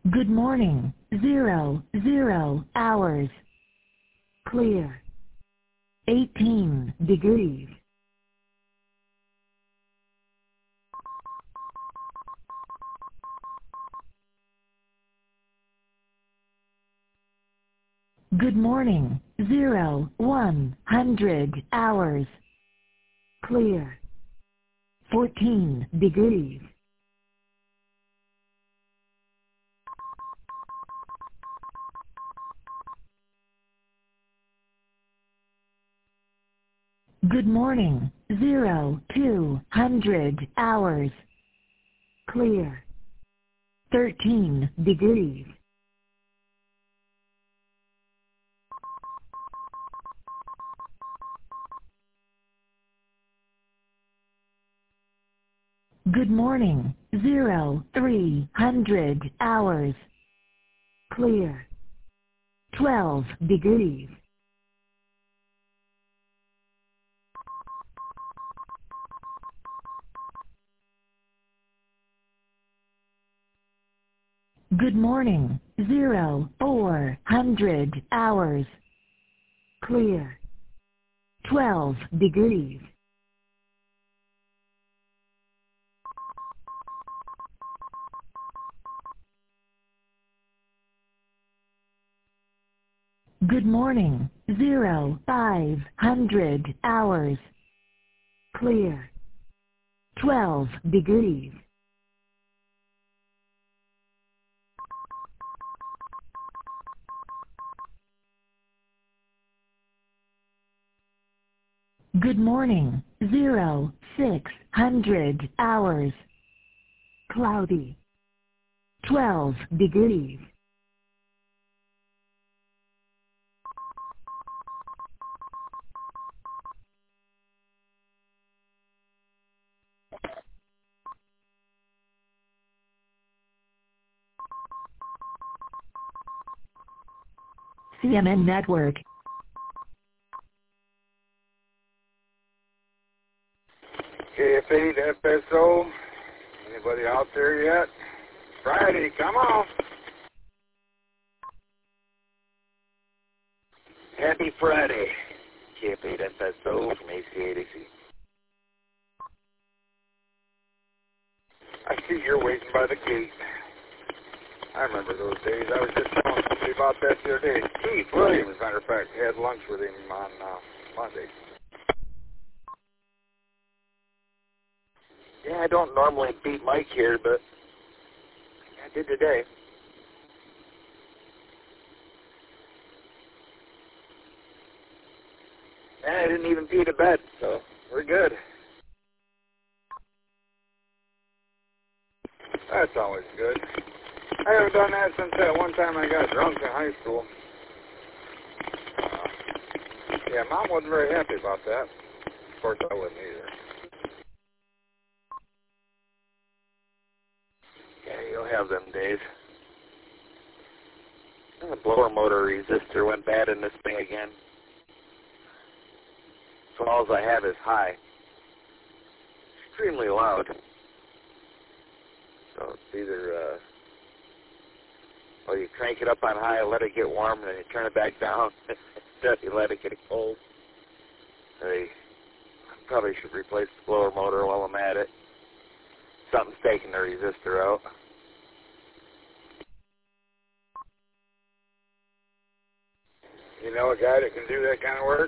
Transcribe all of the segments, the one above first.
Good morning. 00 hours. Clear. 18 degrees. Good morning. 100 hours. Clear. 14 degrees. Good morning. 200 hours. Clear. 13 degrees. Good morning. 300 hours. Clear. 12 degrees. Good morning. 400 hours. Clear. 12 degrees. Good morning. 500 hours. Clear. 12 degrees. Good morning. 600 hours. Cloudy. 12 degrees. CNN Network. KF8 FSO. Anybody out there yet? Friday, come on. Happy Friday. KF8 FSO from AC8AC. I see you're waiting by the gate. I remember those days. I was just telling somebody about that the other day. Keith Williams, as a matter of fact, had lunch with him on Monday. Yeah, I don't normally beat Mike here, but I did today. And I didn't even pee to bed, so we're good. That's always good. I haven't done that since that one time I got drunk in high school. Yeah, Mom wasn't very happy about that. Of course, I wouldn't either. Yeah, you'll have them days. The blower motor resistor went bad in this thing again. So all I have is high. Extremely loud. So it's either, you crank it up on high, let it get warm, and then you turn it back down. Then you let it get cold. I probably should replace the blower motor while I'm at it. Something's taking the resistor out. You know a guy that can do that kind of work?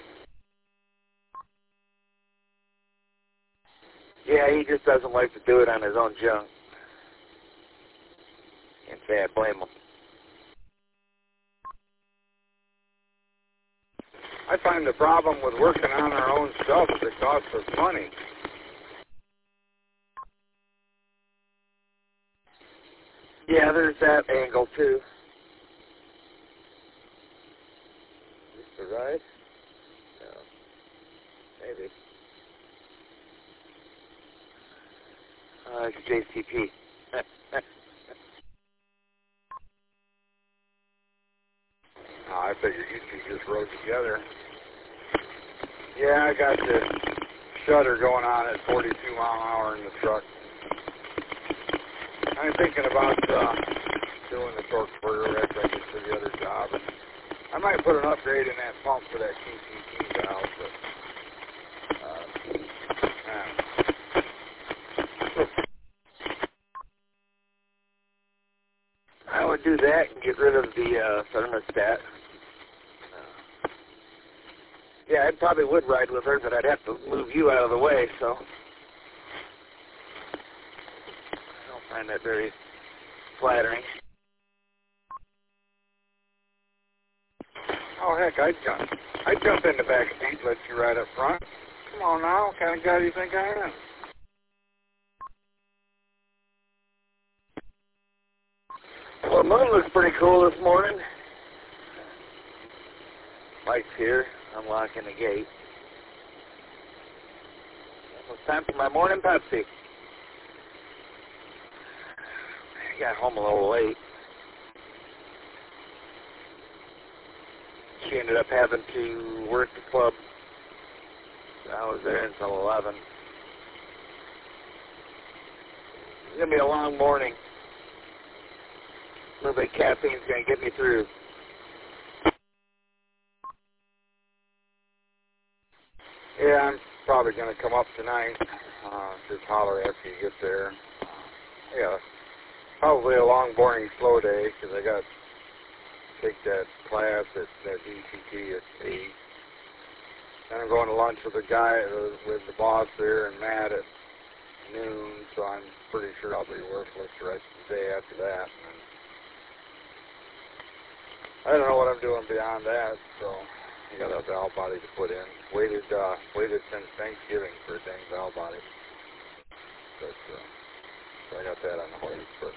Yeah, he just doesn't like to do it on his own junk. Can't say I blame him. I find the problem with working on our own stuff is it costs us money. Yeah, there's that angle too. Is this the ride? No. Maybe. It's JCP. I figured you two just rode together. Yeah, I got the shutter going on at 42 mile an hour in the truck. I'm thinking about But I might put an upgrade in that pump for that TCT valve, but I would do that and get rid of the thermostat. Yeah, I probably would ride with her, but I'd have to move you out of the way, so I don't find that very flattering. oh heck, I'd jump in the back seat, let you ride up front. Come on now, what kind of guy do you think I am? Well, the moon looks pretty cool this morning. Lights here, unlocking the gate. It's time for my morning Pepsi. I got home a little late. She ended up having to work the club. I was there until 11. It's going to be a long morning. A little bit of caffeine's going to get me through. Yeah, I'm probably going to come up tonight. Just holler after you get there. Yeah, probably a long, boring, slow day because I got to take that class at that ECT at 8. Then I'm going to lunch with the guy, with the boss there and Matt at noon, so I'm pretty sure I'll be worthless the rest of the day after that. And I don't know what I'm doing beyond that, so I got a valve body to put in. Waited since Thanksgiving for a dang valve body. But, so I got that on the hoist. But,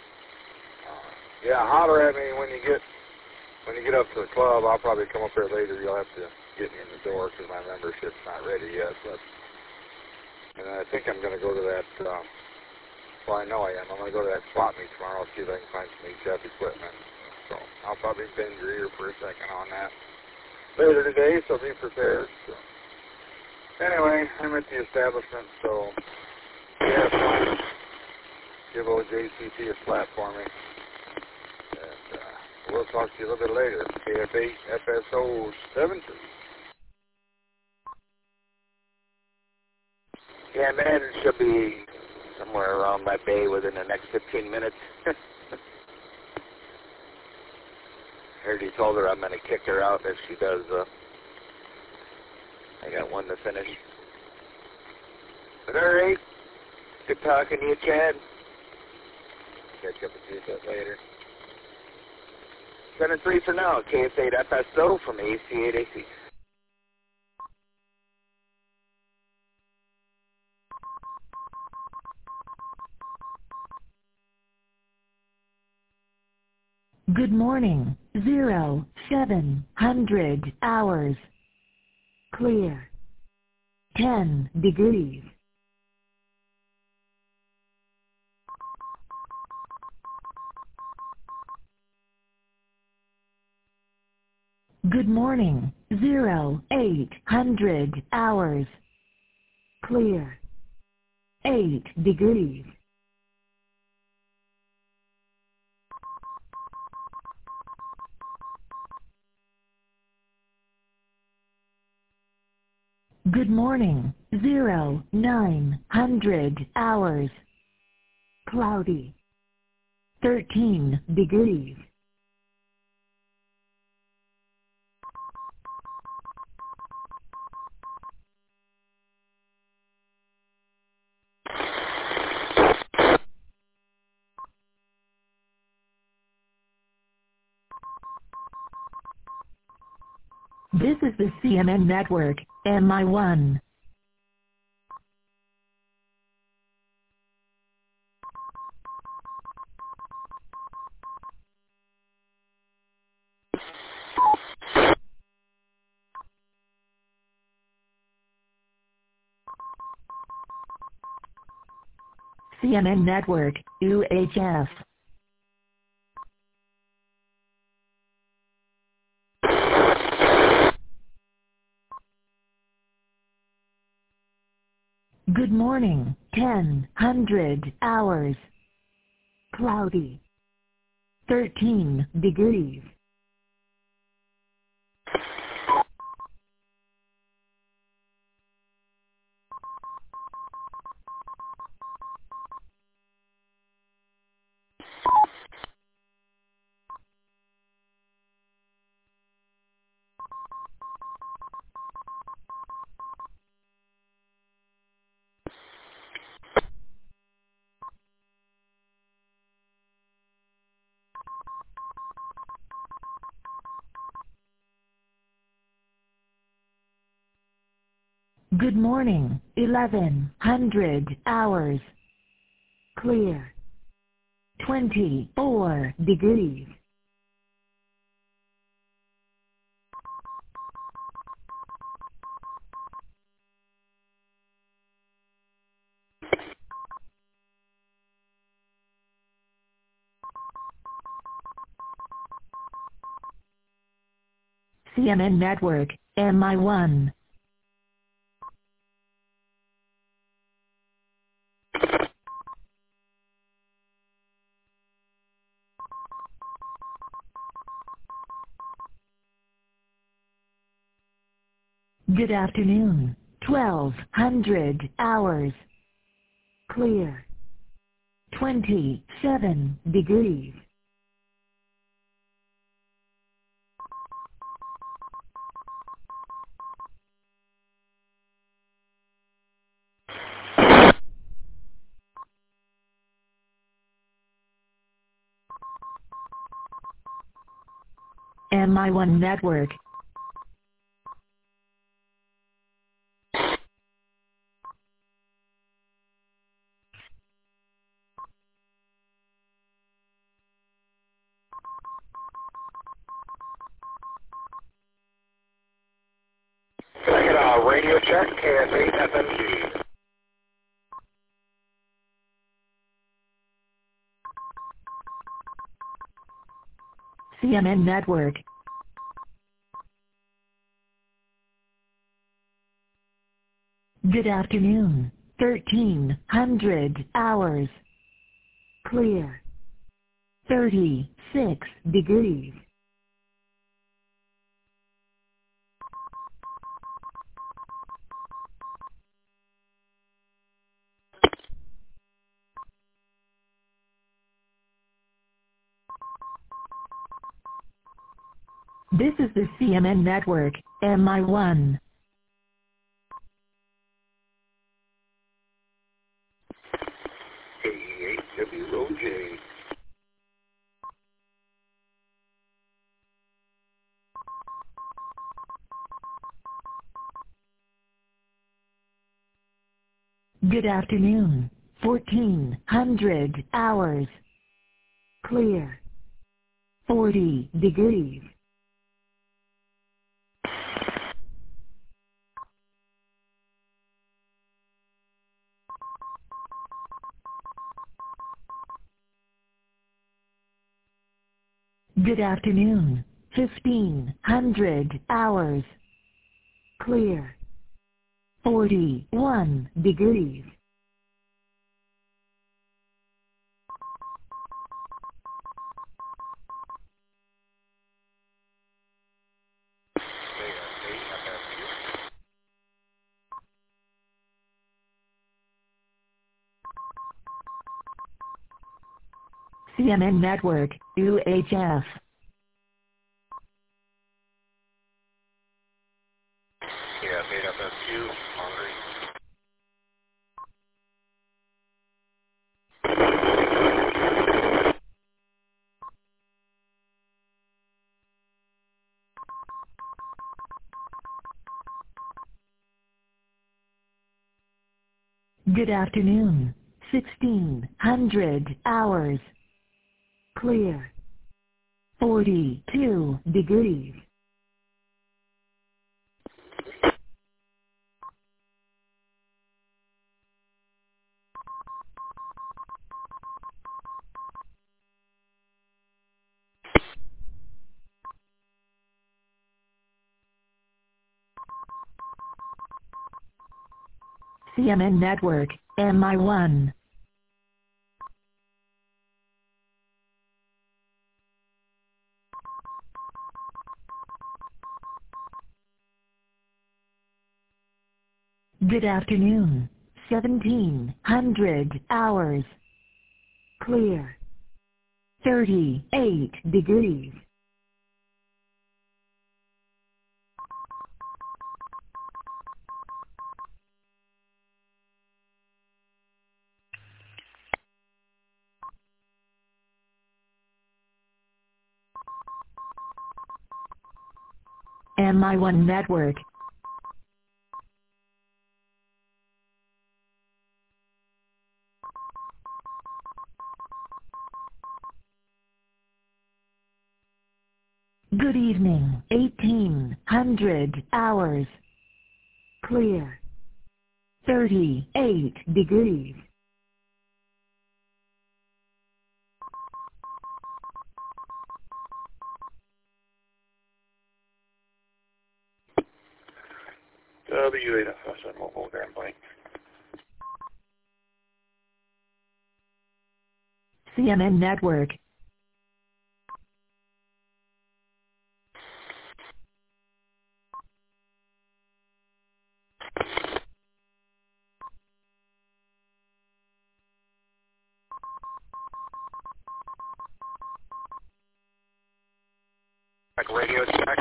yeah, holler at me when you get up to the club. I'll probably come up there later. You'll have to get me in the door because my membership's not ready yet. But, and I think I'm going to go to that, well, I know I am. I'm going to go to that swap meet tomorrow. See if I can find some HF equipment. So I'll probably bend your ear for a second on that later today, so be prepared. So, anyway, I'm at the establishment, so yeah, give old JCT a slap for me. And we'll talk to you a little bit later. KF8 FSO 72. Yeah, man, it should be somewhere around my bay within the next 15 minutes. I already told her I'm going to kick her out if she does. I got one to finish. But all right, good talking to you, Chad. Catch up with you a bit later. 7-3 for now, KF8 FSO from AC8AC. Good morning. 0700 hours. Clear. 10 degrees. Good morning. 0800 hours. Clear. 8 degrees. Good morning. 0900 hours. Cloudy. 13 degrees. This is the CNN Network, MI1. CNN Network, UHF. Good morning. 1000 hours. Cloudy. 13 degrees. Good morning, 1100 hours. Clear. 24 degrees. CNN Network, MI1. Good afternoon, 1200 hours. Clear. 27 degrees. MI1 Network. Can I get a radio check? KS8 FMG. CNN Network. Good afternoon, 1300 hours. Clear. 36 degrees. This is the CNN Network, MI1. KE8WOJ. Good afternoon, 1400 hours. Clear. 40 degrees. Good afternoon, 1500 hours. Clear. 41 degrees. CNN Network, UHF. KS8 FMQ. Monitoring. Good afternoon, 1600 hours. Clear. 42 degrees. CNN Network, MI1. Good afternoon, 1700 hours. Clear. 38 degrees. MI1 Network. Good evening. 1800 hours. Clear. 38 degrees. W8FS Mobile Grand Blank. CNN Network. Radio check.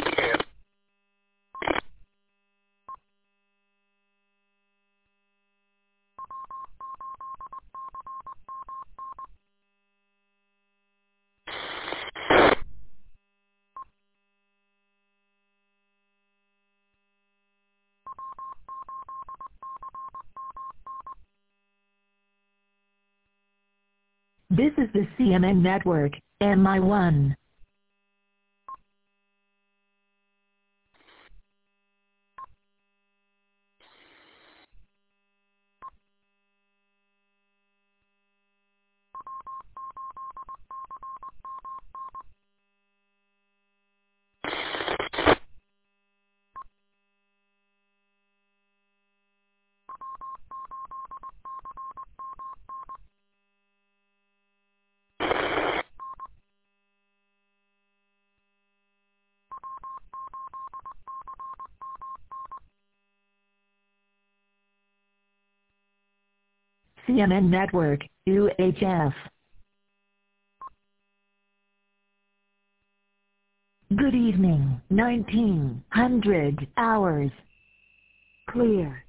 This is the CNN Network, MI1. CNN Network, UHF. Good evening. 1900 hours. Clear.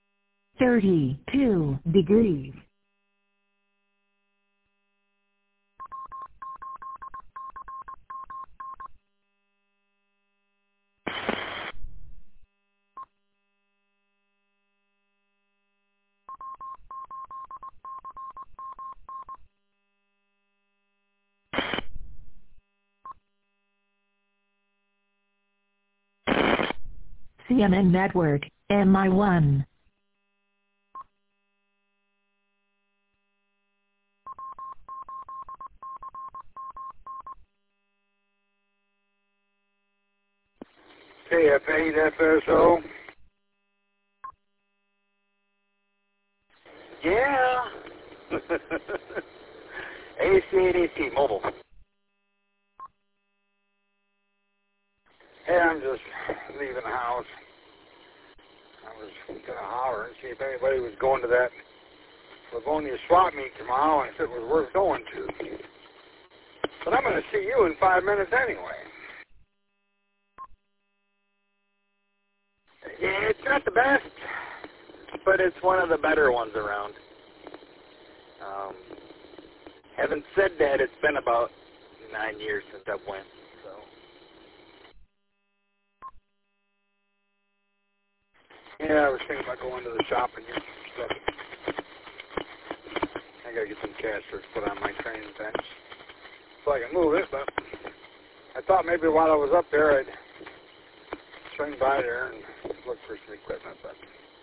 32 degrees. CNN Network, MI1. KF8FSO. Yeah. AC8AC Mobile. Hey, I'm just leaving the house. I was going to holler and see if anybody was going to that Livonia swap meet tomorrow and if it was worth going to. But I'm going to see you in 5 minutes anyway. Yeah, it's not the best, but it's one of the better ones around. Having said that, it's been about 9 years since I went, so. Yeah, I was thinking about going to the shop and get some stuff. I got to get some casters put on my training bench so I can move it, but I thought maybe while I was up there I'd swing by there and look for some equipment, but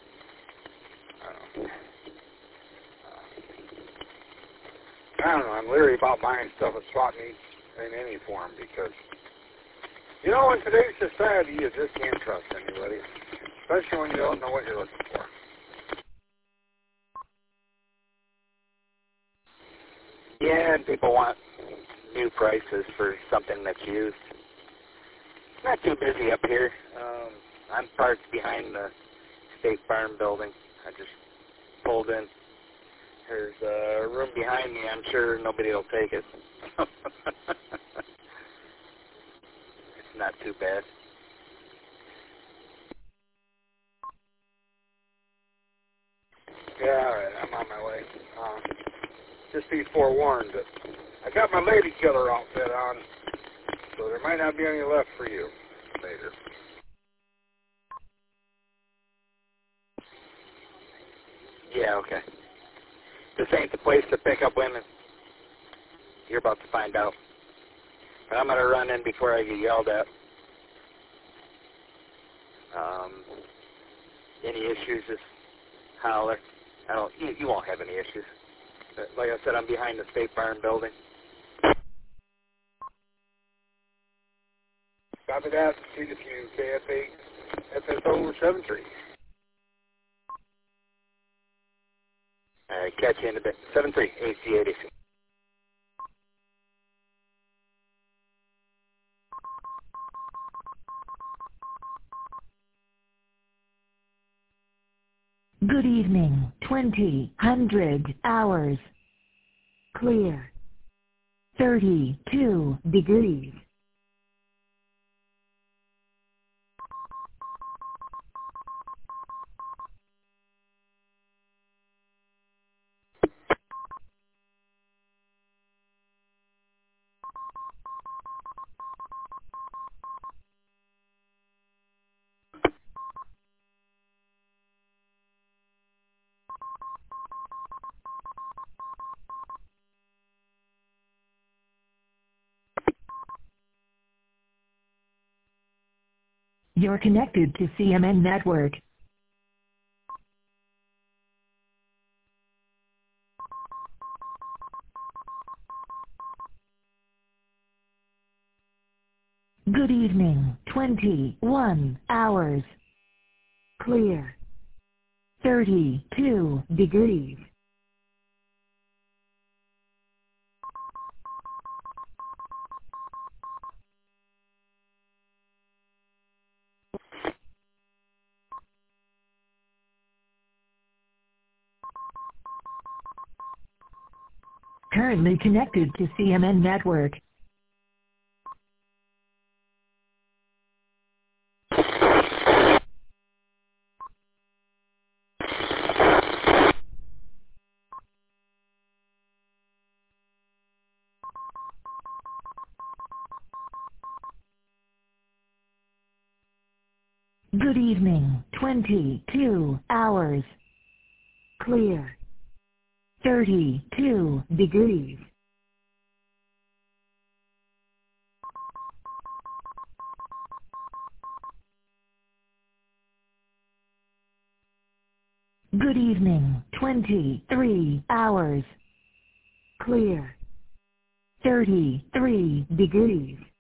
I don't know. I'm leery about buying stuff at swap meets in any form because, you know, in today's society, you just can't trust anybody, especially when you don't know what you're looking for. Yeah, and people want new prices for something that's used. It's not too busy up here. I'm parked behind the State Farm building. I just pulled in. There's a room behind me. I'm sure nobody will take it. It's not too bad. Yeah, all right. I'm on my way. Just be forewarned that I got my lady killer outfit on, so there might not be any left for you later. Yeah, okay. This ain't the place to pick up women. You're about to find out. But I'm going to run in before I get yelled at. Any issues, just holler. You won't have any issues. But like I said, I'm behind the State Barn building. Copy that. See the few KFA FSO 73. All right, catch you in a bit. 73, AC-80. Good evening, 2000 hours. Clear. 32 degrees. You're connected to CMN Network. Good evening, 21 hours. Clear. 32 degrees. Currently connected to CMN Network. Good evening, 22 hours. Clear. 32 degrees. Good evening, 23 hours. Clear. 33 degrees.